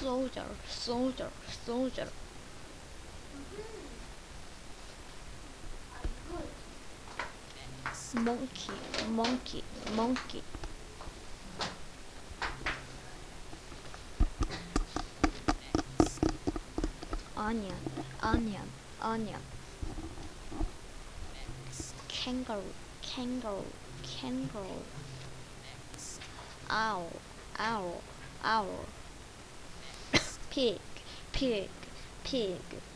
soldier, soldier, soldier. Monkey, monkey, monkey. Onion, onion, onion. Kangaroo, kangaroo, kangaroo. Owl, owl, owl. Pig, pig, pig.